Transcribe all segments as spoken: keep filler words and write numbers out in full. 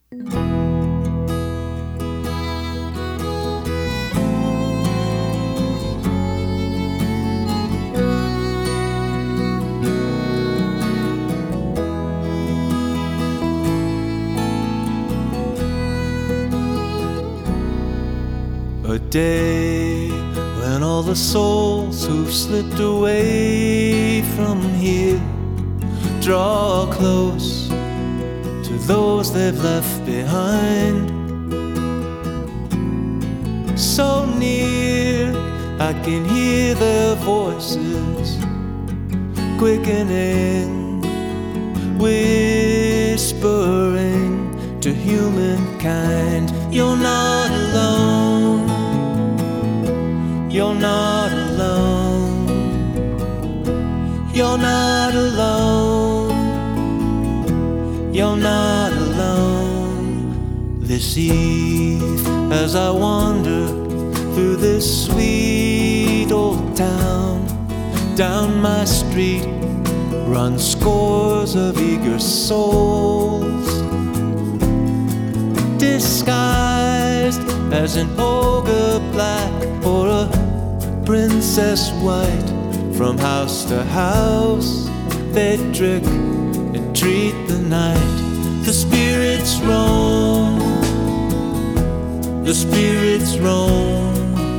A day when all the souls who've slipped away from here draw close to those they've left behind. So near, I can hear their voices quickening, whispering to humankind. You're not alone. You're not alone. You're not alone. You're not alone. This eve, as I wander through this sweet old town, down my street run scores of eager souls, disguised as an ogre black or a princess white. From house to house they trick and treat the night. The spirits roam, the spirits roam.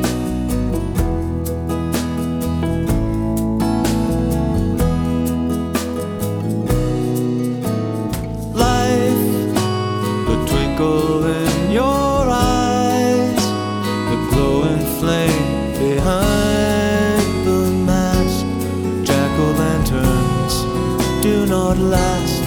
Life, the twinkle in your eyes, the glowing flame behind the mask. Jack-o'-lanterns do not last.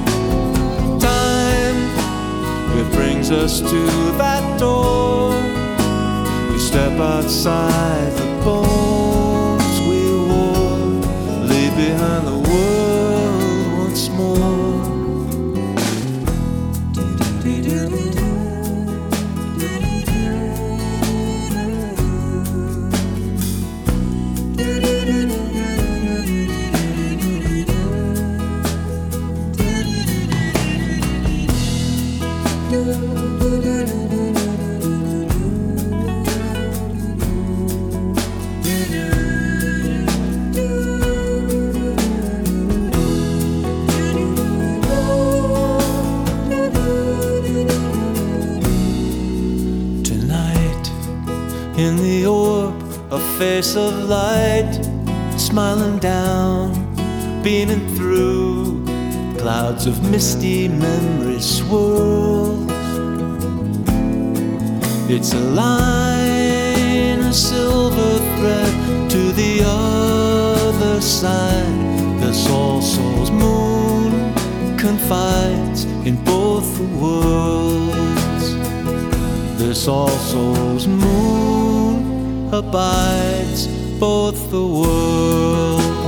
Time, it brings us to that door. We step outside the bones we wore, leave behind the world once more. In the orb, a face of light, smiling down, beaming through. Clouds of misty memory swirls. It's a line, a silver thread to the other side. This All Souls moon confides in both the worlds. This All Souls moon abides both the worlds.